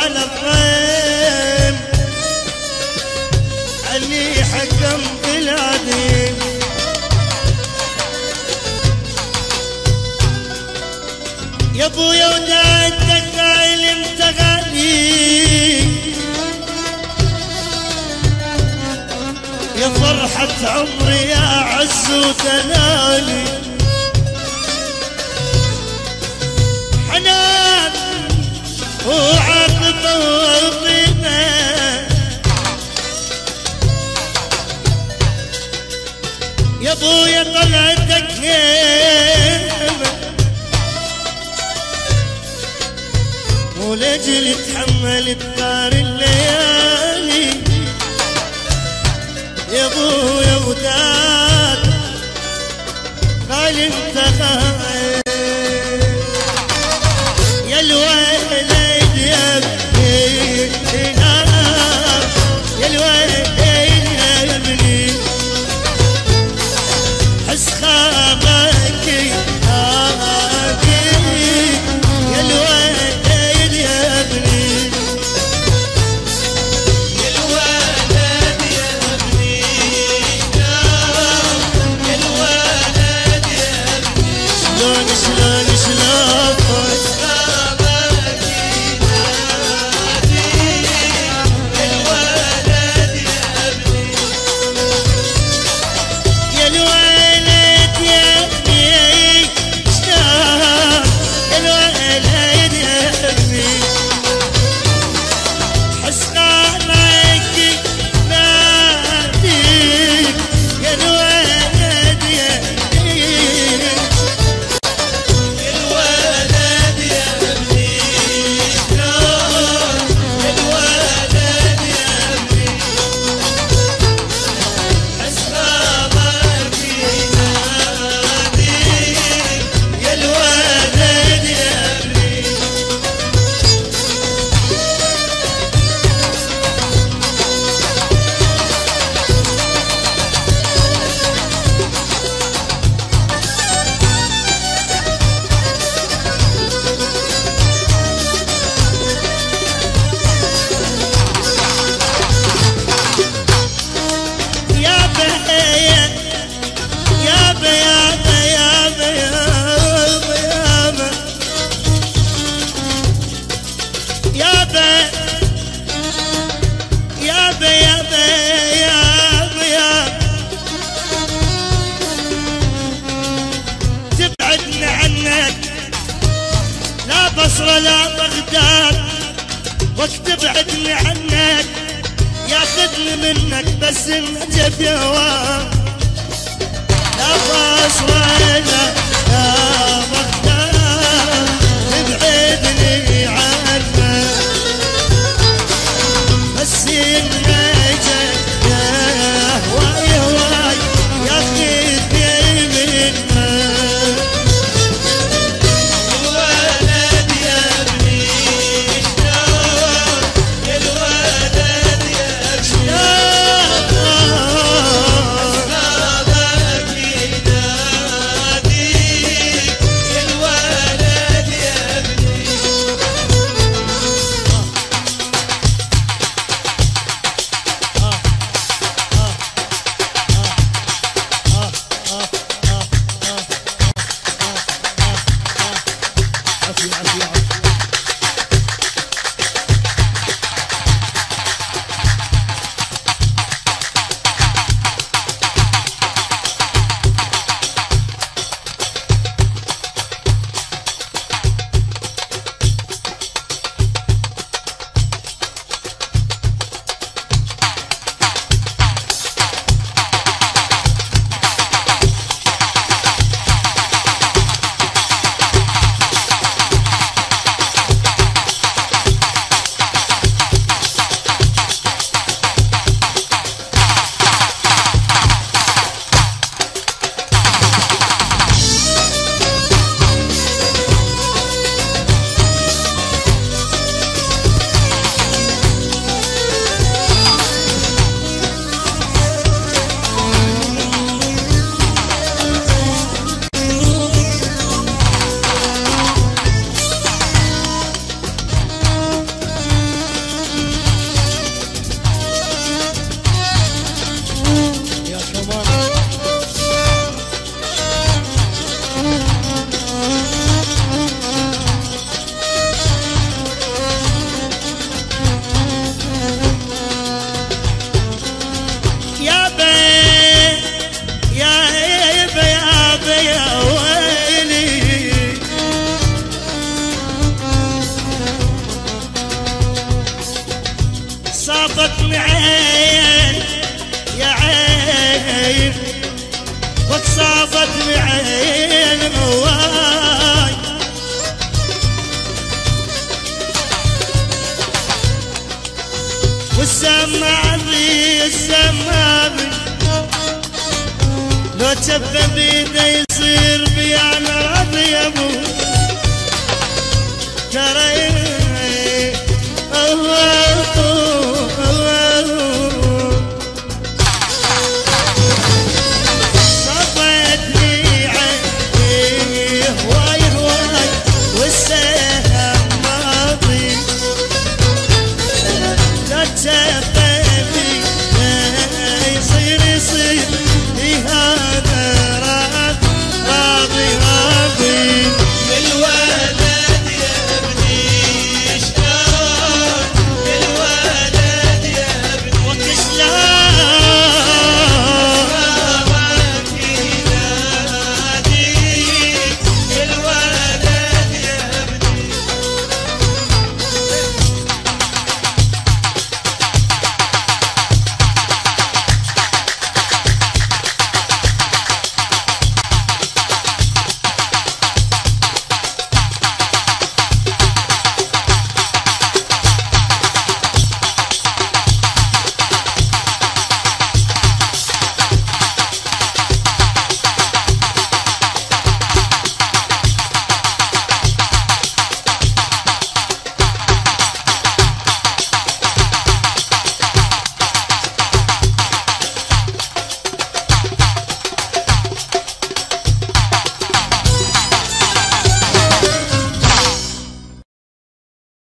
على الطيب اللي حكم بالعديم. يا ابويا ودادك قايل انت غالي، يا فرحة عمري يا عز ودلالي. حنان وعاقبة وطيبة يا ابويا طلعتك هيبة، ولجل تحمل الدار الليالي. يا ابويا وداد قال انت غايب، يا الوالد يا ابني يا الوالد يا ابني حس خابك يا الوالد يا ابني يا الوالد يا ابني يا الوالد يا ابني شلون شلون شلون تبعدنا عنك لا بصرة لا بغداد، وقت تبعدنا عنك ياخذني منك بس النجف يا هواه. لا بصرة لا بغداد تبعدني عنك بس النجف يا هواي هواي ياخذني منك. هواي والسماعي السماعي لو جف بيده يصير بي انا راضي يا ابو